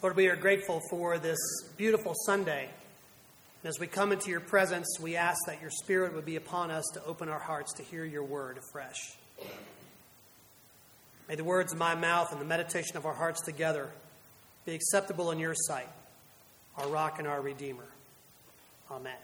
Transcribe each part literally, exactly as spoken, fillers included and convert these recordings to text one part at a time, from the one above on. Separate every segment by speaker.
Speaker 1: Lord, we are grateful for this beautiful Sunday. And as we come into your presence, we ask that your Spirit would be upon us to open our hearts to hear your word afresh. May the words of my mouth and the meditation of our hearts together be acceptable in your sight, our rock and our Redeemer. Amen.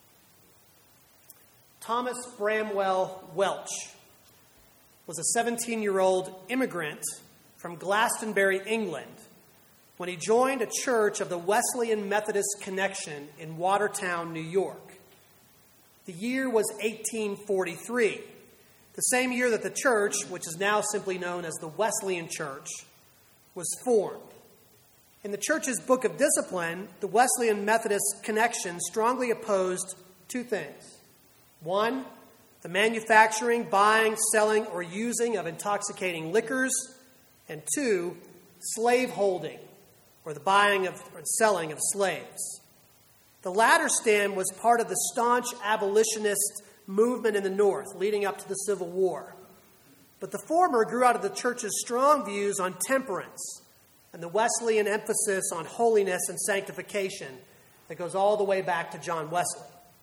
Speaker 1: Thomas Bramwell Welch was a seventeen-year-old immigrant from Glastonbury, England, when he joined a church of the Wesleyan Methodist Connection in Watertown, New York. The year was eighteen forty-three, the same year that the church, which is now simply known as the Wesleyan Church, was formed. In the church's Book of Discipline, the Wesleyan Methodist Connection strongly opposed two things. One, the manufacturing, buying, selling, or using of intoxicating liquors. And two, slaveholding, or the buying of or selling of slaves. The latter stand was part of the staunch abolitionist movement in the North leading up to the Civil War. But the former grew out of the church's strong views on temperance and the Wesleyan emphasis on holiness and sanctification that goes all the way back to John Wesley.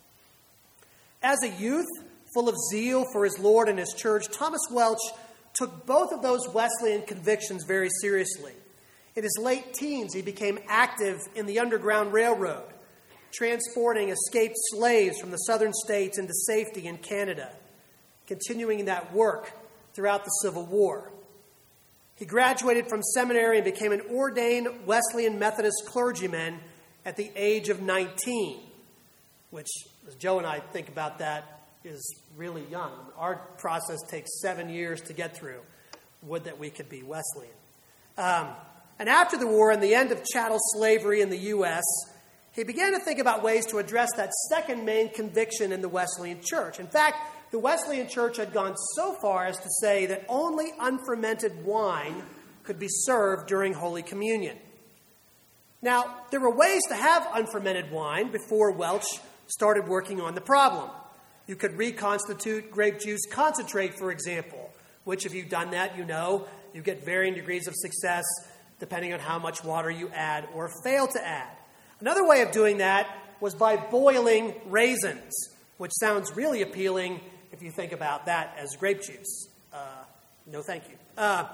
Speaker 1: As a youth, full of zeal for his Lord and his church, Thomas Welch took both of those Wesleyan convictions very seriously. In his late teens, he became active in the Underground Railroad, transporting escaped slaves from the southern states into safety in Canada, continuing that work throughout the Civil War. He graduated from seminary and became an ordained Wesleyan Methodist clergyman at the age of nineteen, which, as Joe and I think about that, is really young. Our process takes seven years to get through. Would that we could be Wesleyan. Um, and after the war and the end of chattel slavery in the U S, he began to think about ways to address that second main conviction in the Wesleyan Church. In fact, the Wesleyan Church had gone so far as to say that only unfermented wine could be served during Holy Communion. Now, there were ways to have unfermented wine before Welch started working on the problem. You could reconstitute grape juice concentrate, for example, which if you've done that, you know you get varying degrees of success depending on how much water you add or fail to add. Another way of doing that was by boiling raisins, which sounds really appealing if you think about that as grape juice. Uh, no, thank you. Uh,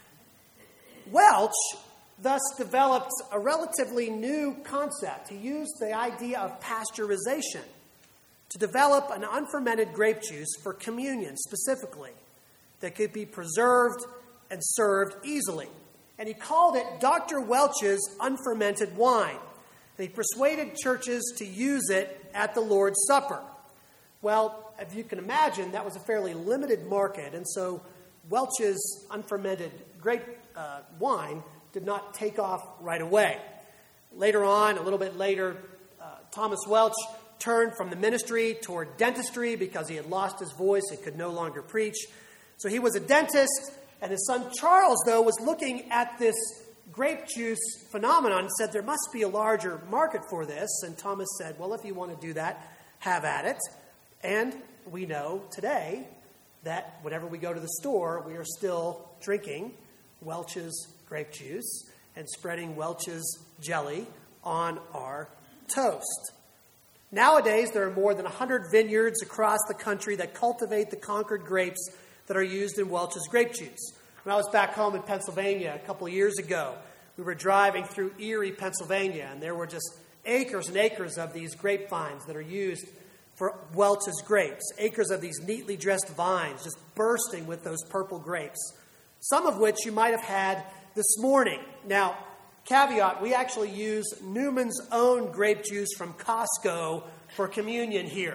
Speaker 1: Welch thus developed a relatively new concept. He used the idea of pasteurization to develop an unfermented grape juice for communion specifically that could be preserved and served easily. And he called it Doctor Welch's unfermented wine. And he persuaded churches to use it at the Lord's Supper. Well, if you can imagine, that was a fairly limited market, and so Welch's unfermented grape uh, wine did not take off right away. Later on, a little bit later, uh, Thomas Welch turned from the ministry toward dentistry because he had lost his voice and could no longer preach. So he was a dentist, and his son Charles, though, was looking at this grape juice phenomenon and said there must be a larger market for this. And Thomas said, well, if you want to do that, have at it. And we know today that whenever we go to the store, we are still drinking Welch's grape juice and spreading Welch's jelly on our toast. Nowadays, there are more than one hundred vineyards across the country that cultivate the Concord grapes that are used in Welch's grape juice. When I was back home in Pennsylvania a couple of years ago, we were driving through Erie, Pennsylvania, and there were just acres and acres of these grapevines that are used for Welch's grapes. Acres of these neatly dressed vines just bursting with those purple grapes, some of which you might have had this morning. Now, caveat, we actually use Newman's own grape juice from Costco for communion here.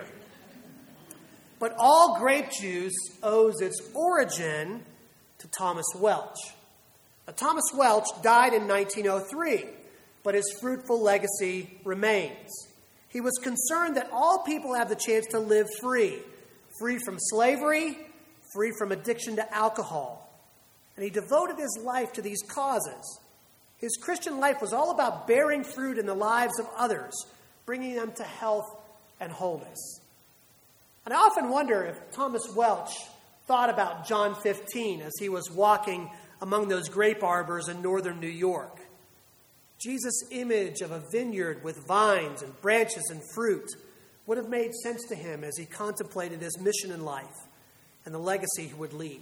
Speaker 1: But all grape juice owes its origin to Thomas Welch. Now, Thomas Welch died in nineteen oh three, but his fruitful legacy remains. He was concerned that all people have the chance to live free, free from slavery, free from addiction to alcohol. And he devoted his life to these causes. His Christian life was all about bearing fruit in the lives of others, bringing them to health and wholeness. And I often wonder if Thomas Welch thought about John fifteen as he was walking among those grape arbors in northern New York. Jesus' image of a vineyard with vines and branches and fruit would have made sense to him as he contemplated his mission in life and the legacy he would leave.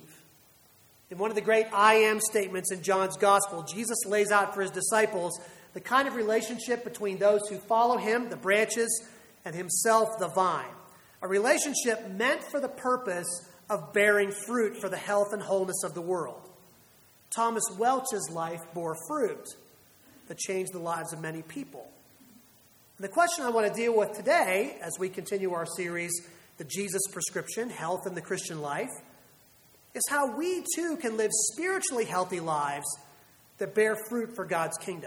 Speaker 1: In one of the great I am statements in John's Gospel, Jesus lays out for his disciples the kind of relationship between those who follow him, the branches, and himself, the vine. A relationship meant for the purpose of bearing fruit for the health and wholeness of the world. Thomas Welch's life bore fruit that changed the lives of many people. And the question I want to deal with today, as we continue our series, The Jesus Prescription, Health in the Christian Life, is how we too can live spiritually healthy lives that bear fruit for God's kingdom.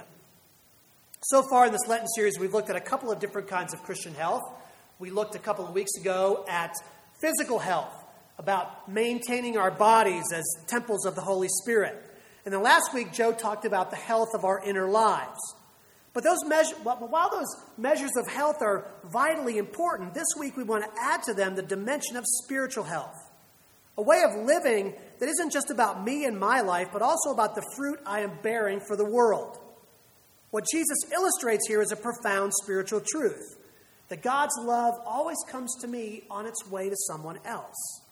Speaker 1: So far in this Lenten series, we've looked at a couple of different kinds of Christian health. We looked a couple of weeks ago at physical health, about maintaining our bodies as temples of the Holy Spirit. And then last week, Joe talked about the health of our inner lives. But those measures, while those measures of health are vitally important, this week we want to add to them the dimension of spiritual health. A way of living that isn't just about me and my life, but also about the fruit I am bearing for the world. What Jesus illustrates here is a profound spiritual truth, that God's love always comes to me on its way to someone else.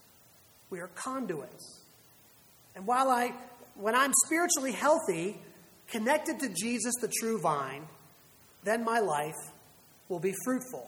Speaker 1: We are conduits. And while I, when I'm spiritually healthy, connected to Jesus, the true vine, then my life will be fruitful.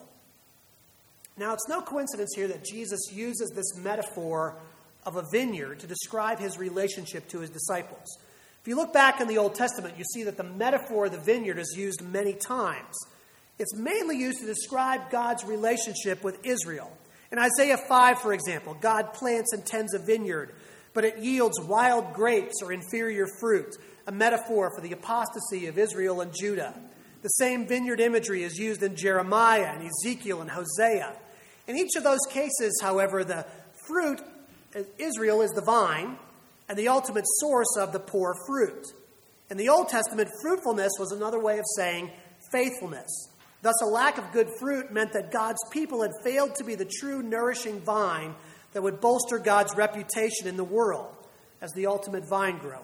Speaker 1: Now, it's no coincidence here that Jesus uses this metaphor of a vineyard to describe his relationship to his disciples. If you look back in the Old Testament, you see that the metaphor of the vineyard is used many times. It's mainly used to describe God's relationship with Israel. In Isaiah five, for example, God plants and tends a vineyard, but it yields wild grapes or inferior fruit, a metaphor for the apostasy of Israel and Judah. The same vineyard imagery is used in Jeremiah and Ezekiel and Hosea. In each of those cases, however, the fruit, Israel is the vine, and the ultimate source of the poor fruit. In the Old Testament, fruitfulness was another way of saying faithfulness. Thus, a lack of good fruit meant that God's people had failed to be the true nourishing vine that would bolster God's reputation in the world as the ultimate vine grower.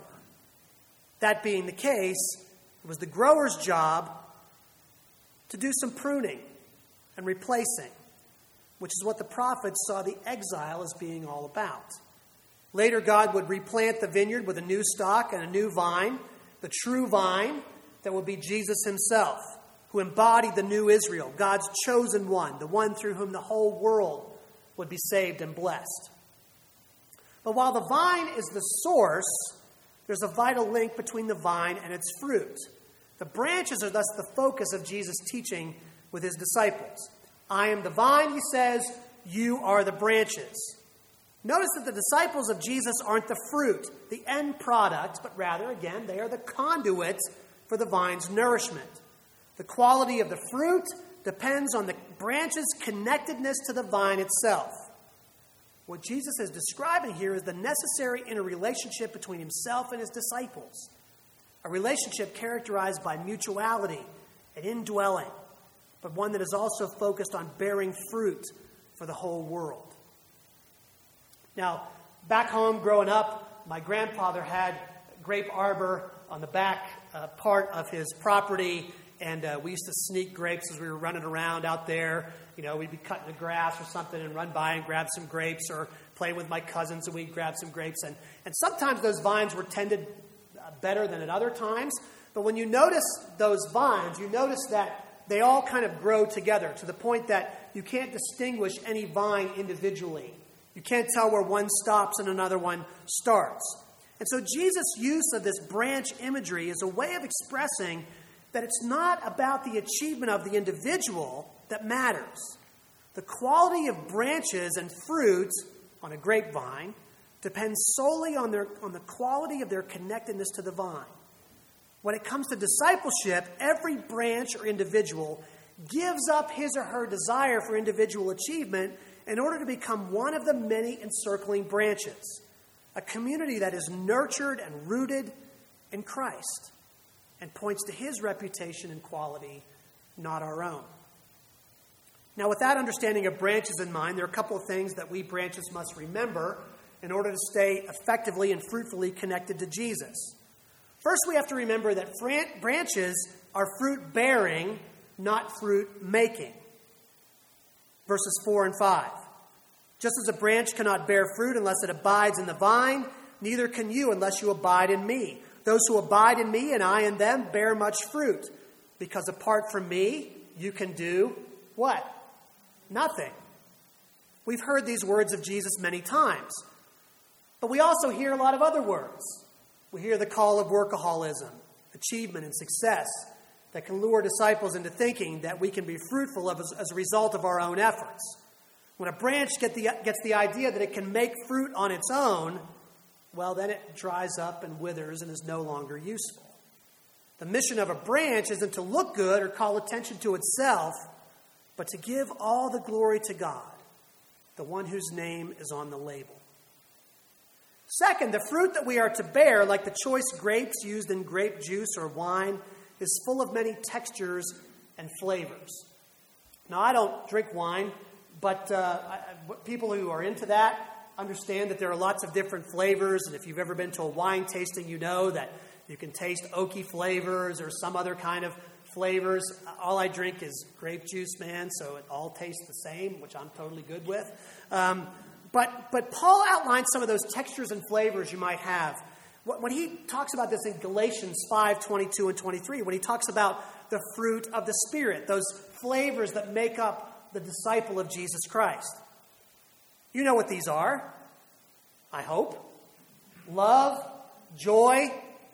Speaker 1: That being the case, it was the grower's job to do some pruning and replacing, which is what the prophets saw the exile as being all about. Later, God would replant the vineyard with a new stock and a new vine, the true vine that would be Jesus himself, who embodied the new Israel, God's chosen one, the one through whom the whole world would be saved and blessed. But while the vine is the source, there's a vital link between the vine and its fruit. The branches are thus the focus of Jesus' teaching with his disciples. I am the vine, he says, you are the branches. Notice that the disciples of Jesus aren't the fruit, the end product, but rather, again, they are the conduit for the vine's nourishment. The quality of the fruit depends on the branch's connectedness to the vine itself. What Jesus is describing here is the necessary interrelationship between himself and his disciples, a relationship characterized by mutuality and indwelling, but one that is also focused on bearing fruit for the whole world. Now, back home growing up, my grandfather had a grape arbor on the back uh, part of his property, and uh, we used to sneak grapes as we were running around out there. You know, we'd be cutting the grass or something and run by and grab some grapes, or play with my cousins and we'd grab some grapes. And, and sometimes those vines were tended uh, better than at other times. But when you notice those vines, you notice that they all kind of grow together to the point that you can't distinguish any vine individually. You can't tell where one stops and another one starts. And so Jesus' use of this branch imagery is a way of expressing that it's not about the achievement of the individual that matters. The quality of branches and fruit on a grapevine depends solely on their on the quality of their connectedness to the vine. When it comes to discipleship, every branch or individual gives up his or her desire for individual achievement in order to become one of the many encircling branches, a community that is nurtured and rooted in Christ and points to his reputation and quality, not our own. Now, with that understanding of branches in mind, there are a couple of things that we branches must remember in order to stay effectively and fruitfully connected to Jesus. First, we have to remember that fran- branches are fruit-bearing, not fruit-making. Verses four and five. Just as a branch cannot bear fruit unless it abides in the vine, neither can you unless you abide in me. Those who abide in me and I in them bear much fruit, because apart from me, you can do what? Nothing. We've heard these words of Jesus many times, but we also hear a lot of other words. We hear the call of workaholism, achievement, and success that can lure disciples into thinking that we can be fruitful as, as a result of our own efforts. When a branch get the, gets the idea that it can make fruit on its own, well, then it dries up and withers and is no longer useful. The mission of a branch isn't to look good or call attention to itself, but to give all the glory to God, the one whose name is on the label. Second, the fruit that we are to bear, like the choice grapes used in grape juice or wine, is full of many textures and flavors. Now, I don't drink wine, but uh, I, people who are into that understand that there are lots of different flavors, and if you've ever been to a wine tasting, you know that you can taste oaky flavors or some other kind of flavors. All I drink is grape juice, man, so it all tastes the same, which I'm totally good with. Um, but, but Paul outlines some of those textures and flavors you might have. When he talks about this in Galatians five, twenty-two and twenty-three, when he talks about the fruit of the Spirit, those flavors that make up the disciple of Jesus Christ. You know what these are, I hope. Love, joy,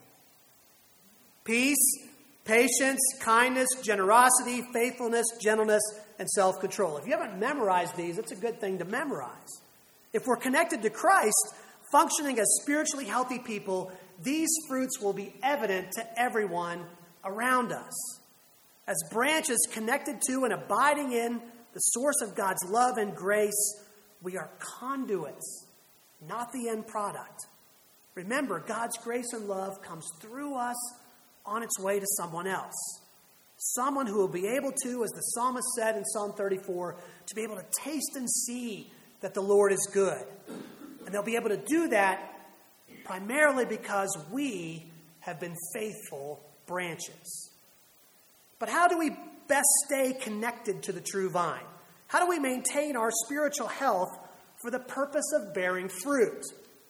Speaker 1: peace, patience, kindness, generosity, faithfulness, gentleness, and self-control. If you haven't memorized these, it's a good thing to memorize. If we're connected to Christ, functioning as spiritually healthy people, these fruits will be evident to everyone around us. As branches connected to and abiding in the source of God's love and grace, we are conduits, not the end product. Remember, God's grace and love comes through us on its way to someone else. Someone who will be able to, as the psalmist said in Psalm thirty-four, to be able to taste and see that the Lord is good. And they'll be able to do that primarily because we have been faithful branches. But how do we best stay connected to the true vine? How do we maintain our spiritual health for the purpose of bearing fruit?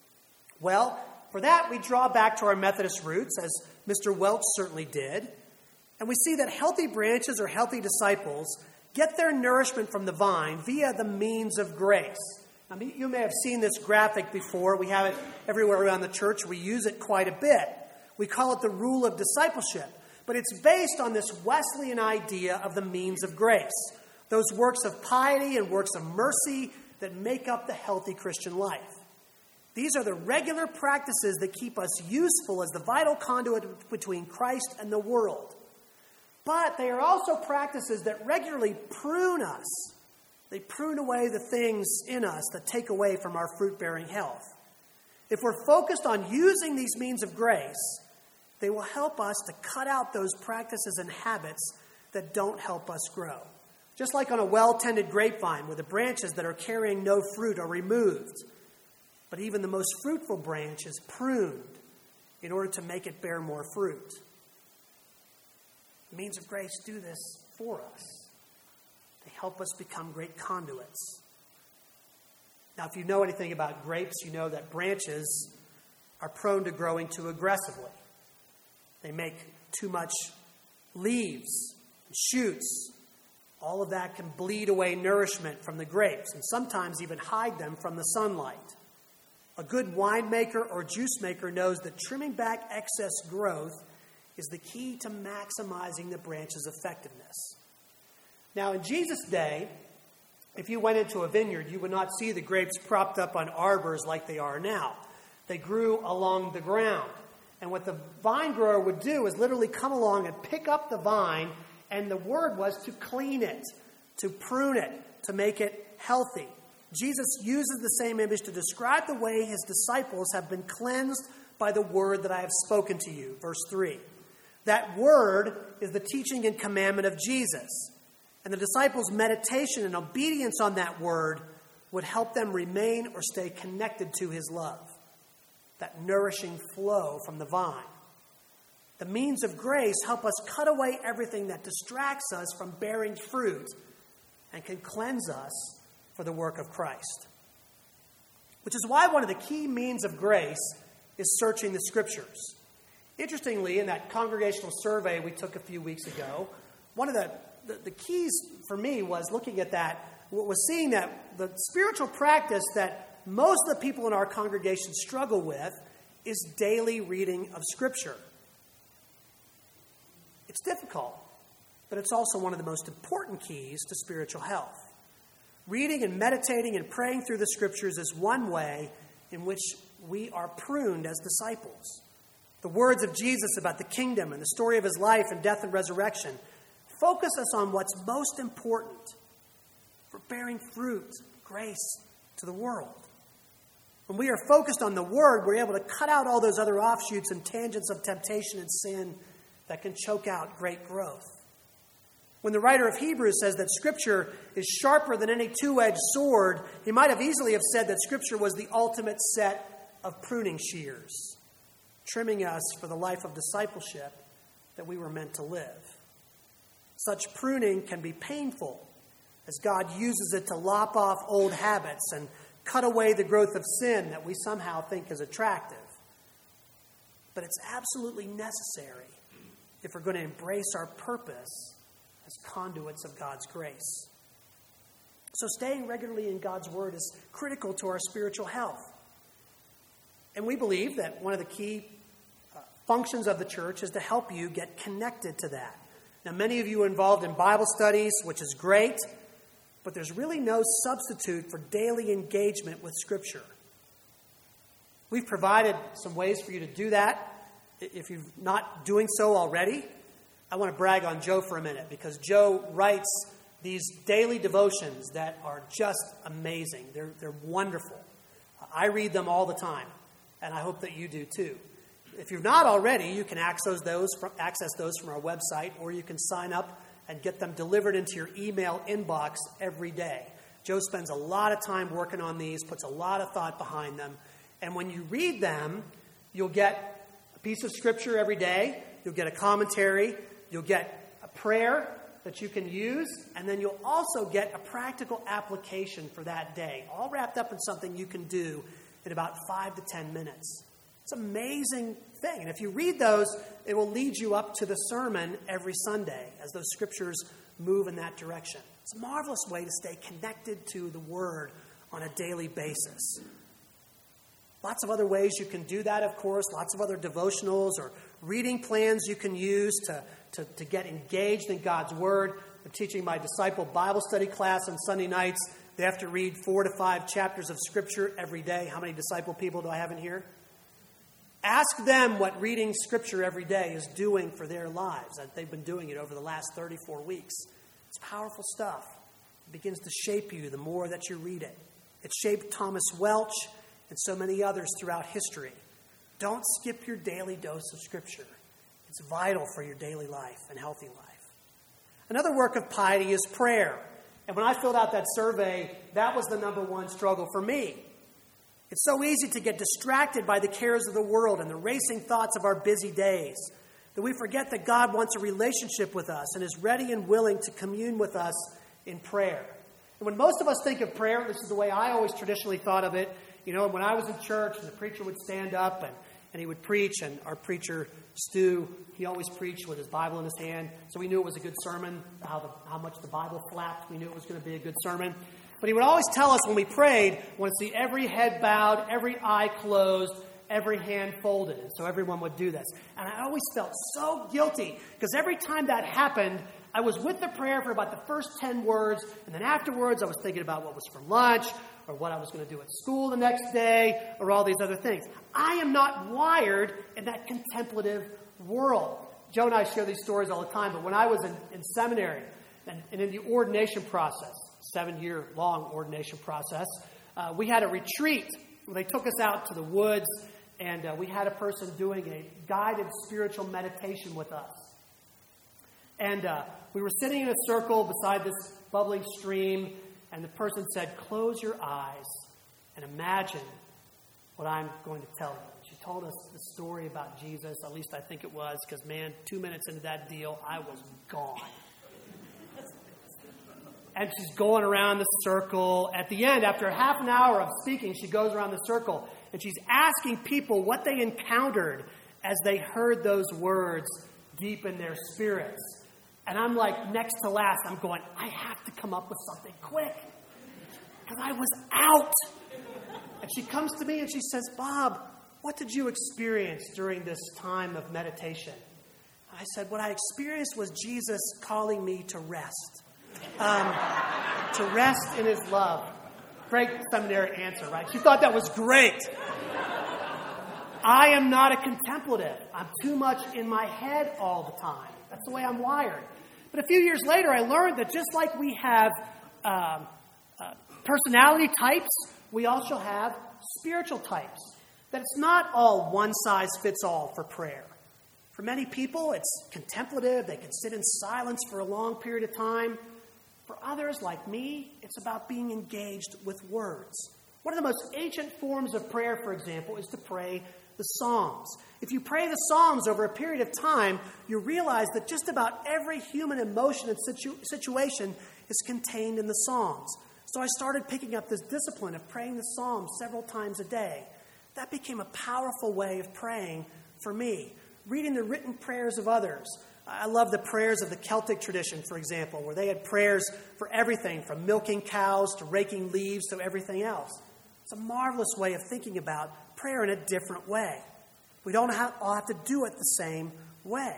Speaker 1: Well, for that we draw back to our Methodist roots, as Mister Welch certainly did. And we see that healthy branches or healthy disciples get their nourishment from the vine via the means of grace. I mean, you may have seen this graphic before. We have it everywhere around the church. We use it quite a bit. We call it the rule of discipleship. But it's based on this Wesleyan idea of the means of grace. Those works of piety and works of mercy that make up the healthy Christian life. These are the regular practices that keep us useful as the vital conduit between Christ and the world. But they are also practices that regularly prune us. They prune away the things in us that take away from our fruit-bearing health. If we're focused on using these means of grace, they will help us to cut out those practices and habits that don't help us grow. Just like on a well-tended grapevine where the branches that are carrying no fruit are removed. But even the most fruitful branch is pruned in order to make it bear more fruit. The means of grace do this for us. They help us become great conduits. Now, if you know anything about grapes, you know that branches are prone to growing too aggressively. They make too much leaves and shoots. All of that can bleed away nourishment from the grapes and sometimes even hide them from the sunlight. A good winemaker or juice maker knows that trimming back excess growth is the key to maximizing the branch's effectiveness. Now, in Jesus' day, if you went into a vineyard, you would not see the grapes propped up on arbors like they are now. They grew along the ground. And what the vine grower would do is literally come along and pick up the vine, and the word was to clean it, to prune it, to make it healthy. Jesus uses the same image to describe the way his disciples have been cleansed by the word that I have spoken to you. Verse three. That word is the teaching and commandment of Jesus. And the disciples' meditation and obedience on that word would help them remain or stay connected to his love. That nourishing flow from the vine. The means of grace help us cut away everything that distracts us from bearing fruit and can cleanse us for the work of Christ. Which is why one of the key means of grace is searching the Scriptures. Interestingly, in that congregational survey we took a few weeks ago, one of the, the, the keys for me was looking at that, was seeing that the spiritual practice that most of the people in our congregation struggle with is daily reading of Scripture. It's difficult, but it's also one of the most important keys to spiritual health. Reading and meditating and praying through the Scriptures is one way in which we are pruned as disciples. The words of Jesus about the kingdom and the story of his life and death and resurrection focus us on what's most important for bearing fruit, grace to the world. When we are focused on the Word, we're able to cut out all those other offshoots and tangents of temptation and sin that can choke out great growth. When the writer of Hebrews says that Scripture is sharper than any two-edged sword, he might have easily have said that Scripture was the ultimate set of pruning shears, trimming us for the life of discipleship that we were meant to live. Such pruning can be painful, as God uses it to lop off old habits and cut away the growth of sin that we somehow think is attractive. But it's absolutely necessary if we're going to embrace our purpose as conduits of God's grace. So staying regularly in God's Word is critical to our spiritual health. And we believe that one of the key uh, functions of the church is to help you get connected to that. Now, many of you are involved in Bible studies, which is great, but there's really no substitute for daily engagement with Scripture. We've provided some ways for you to do that. If you're not doing so already, I want to brag on Joe for a minute, because Joe writes these daily devotions that are just amazing. They're, they're wonderful. I read them all the time, and I hope that you do too. If you're not already, you can access those from, access those from our website, or you can sign up and get them delivered into your email inbox every day. Joe spends a lot of time working on these, puts a lot of thought behind them, and when you read them, you'll get a piece of Scripture every day, you'll get a commentary, you'll get a prayer that you can use, and then you'll also get a practical application for that day, all wrapped up in something you can do in about five to ten minutes. It's an amazing thing. And if you read those, it will lead you up to the sermon every Sunday as those Scriptures move in that direction. It's a marvelous way to stay connected to the Word on a daily basis. Lots of other ways you can do that, of course. Lots of other devotionals or reading plans you can use to, to, to get engaged in God's Word. I'm teaching my disciple Bible study class on Sunday nights. They have to read four to five chapters of Scripture every day. How many disciple people do I have in here? Ask them what reading Scripture every day is doing for their lives. They've been doing it over the last thirty-four weeks. It's powerful stuff. It begins to shape you the more that you read it. It shaped Thomas Welch and so many others throughout history. Don't skip your daily dose of Scripture. It's vital for your daily life and healthy life. Another work of piety is prayer. And when I filled out that survey, that was the number one struggle for me. It's so easy to get distracted by the cares of the world and the racing thoughts of our busy days that we forget that God wants a relationship with us and is ready and willing to commune with us in prayer. And when most of us think of prayer, this is the way I always traditionally thought of it. You know, when I was in church and the preacher would stand up and, and he would preach, and our preacher, Stu, he always preached with his Bible in his hand, so we knew it was a good sermon, how, the, how much the Bible flapped. We knew it was going to be a good sermon. But he would always tell us when we prayed, we want to see every head bowed, every eye closed, every hand folded. And so everyone would do this. And I always felt so guilty, because every time that happened, I was with the prayer for about the first ten words, and then afterwards I was thinking about what was for lunch, or what I was going to do at school the next day, or all these other things. I am not wired in that contemplative world. Joe and I share these stories all the time, but when I was in, in seminary and, and in the ordination process, seven-year-long ordination process, uh, we had a retreat where they took us out to the woods, and uh, we had a person doing a guided spiritual meditation with us. And uh, we were sitting in a circle beside this bubbling stream, and the person said, "Close your eyes and imagine what I'm going to tell you." She told us the story about Jesus. At least I think it was, because, man, two minutes into that deal, I was gone. And she's going around the circle. At the end, after half an hour of speaking, she goes around the circle, and she's asking people what they encountered as they heard those words deep in their spirits. And I'm like, next to last, I'm going, I have to come up with something quick, because I was out. And she comes to me and she says, Bob, what did you experience during this time of meditation? I said, what I experienced was Jesus calling me to rest. Um, to rest in his love. Great seminary answer, right? She thought that was great. I am not a contemplative. I'm too much in my head all the time. That's the way I'm wired. But a few years later, I learned that just like we have um, uh, personality types, we also have spiritual types. That it's not all one size fits all for prayer. For many people, it's contemplative. They can sit in silence for a long period of time. For others, like me, it's about being engaged with words. One of the most ancient forms of prayer, for example, is to pray the Psalms. If you pray the Psalms over a period of time, you realize that just about every human emotion and situ- situation is contained in the Psalms. So I started picking up this discipline of praying the Psalms several times a day. That became a powerful way of praying for me. Reading the written prayers of others. I love the prayers of the Celtic tradition, for example, where they had prayers for everything from milking cows to raking leaves to everything else. It's a marvelous way of thinking about prayer in a different way. We don't have, all have to do it the same way.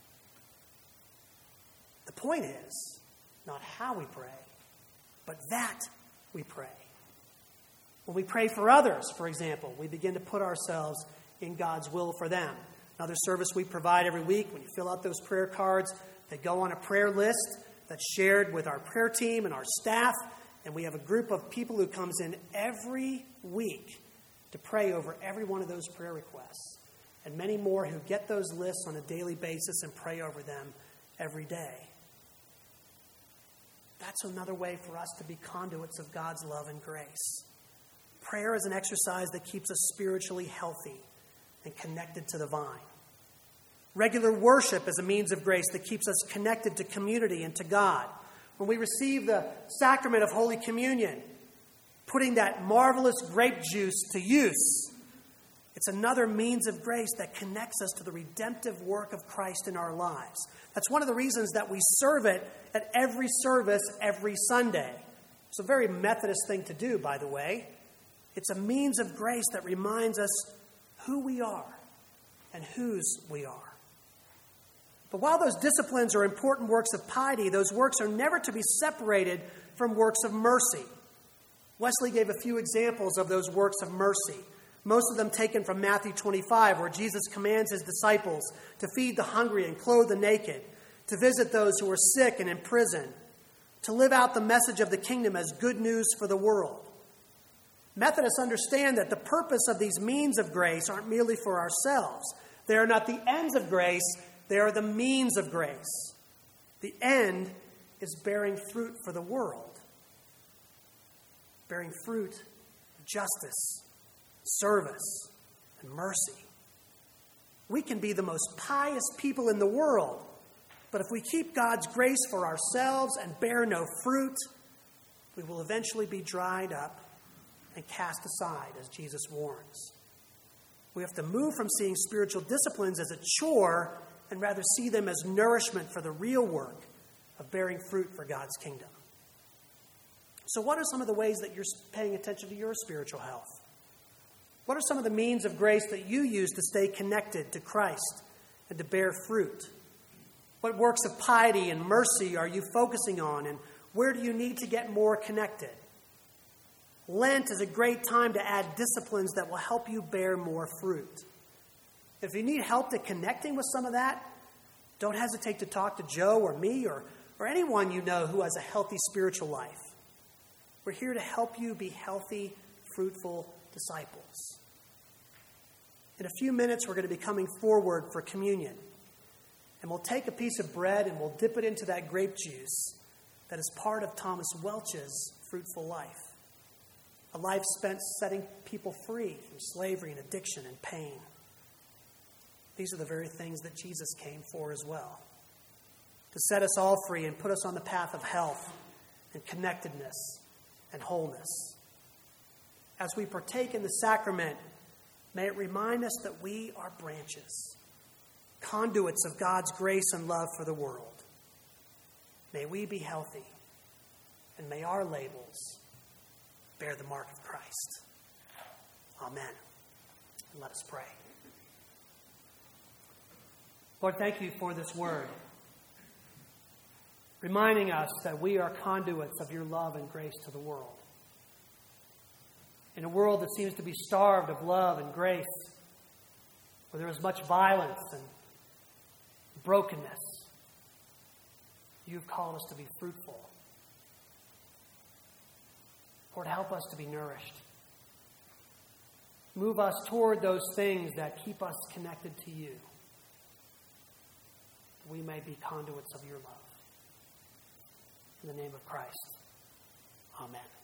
Speaker 1: The point is not how we pray, but that we pray. When we pray for others, for example, we begin to put ourselves in God's will for them. Another service we provide every week, when you fill out those prayer cards, they go on a prayer list that's shared with our prayer team and our staff. And we have a group of people who comes in every week to pray over every one of those prayer requests. And many more who get those lists on a daily basis and pray over them every day. That's another way for us to be conduits of God's love and grace. Prayer is an exercise that keeps us spiritually healthy and connected to the vine. Regular worship is a means of grace that keeps us connected to community and to God. When we receive the sacrament of Holy Communion, putting that marvelous grape juice to use, it's another means of grace that connects us to the redemptive work of Christ in our lives. That's one of the reasons that we serve it at every service every Sunday. It's a very Methodist thing to do, by the way. It's a means of grace that reminds us who we are and whose we are. But while those disciplines are important works of piety, those works are never to be separated from works of mercy. Wesley gave a few examples of those works of mercy, most of them taken from Matthew twenty-five, where Jesus commands his disciples to feed the hungry and clothe the naked, to visit those who are sick and in prison, to live out the message of the kingdom as good news for the world. Methodists understand that the purpose of these means of grace aren't merely for ourselves. They are not the ends of grace, they are the means of grace. The end is bearing fruit for the world. Bearing fruit of justice, service, and mercy. We can be the most pious people in the world, but if we keep God's grace for ourselves and bear no fruit, we will eventually be dried up and cast aside, as Jesus warns. We have to move from seeing spiritual disciplines as a chore and rather see them as nourishment for the real work of bearing fruit for God's kingdom. So what are some of the ways that you're paying attention to your spiritual health? What are some of the means of grace that you use to stay connected to Christ and to bear fruit? What works of piety and mercy are you focusing on, and where do you need to get more connected? Lent is a great time to add disciplines that will help you bear more fruit. If you need help to connecting with some of that, don't hesitate to talk to Joe or me or, or anyone you know who has a healthy spiritual life. We're here to help you be healthy, fruitful disciples. In a few minutes, we're going to be coming forward for communion. And we'll take a piece of bread and we'll dip it into that grape juice that is part of Thomas Welch's fruitful life. A life spent setting people free from slavery and addiction and pain. these are the very things that Jesus came for as well. To set us all free and put us on the path of health and connectedness and wholeness. As we partake in the sacrament, may it remind us that we are branches, conduits of God's grace and love for the world. May we be healthy, and may our labels bear the mark of Christ. Amen. Let us pray. Lord, thank you for this word, reminding us that we are conduits of your love and grace to the world. In a world that seems to be starved of love and grace, where there is much violence and brokenness, you've called us to be fruitful. Lord, help us to be nourished. Move us toward those things that keep us connected to you. We may be conduits of your love. In the name of Christ. Amen.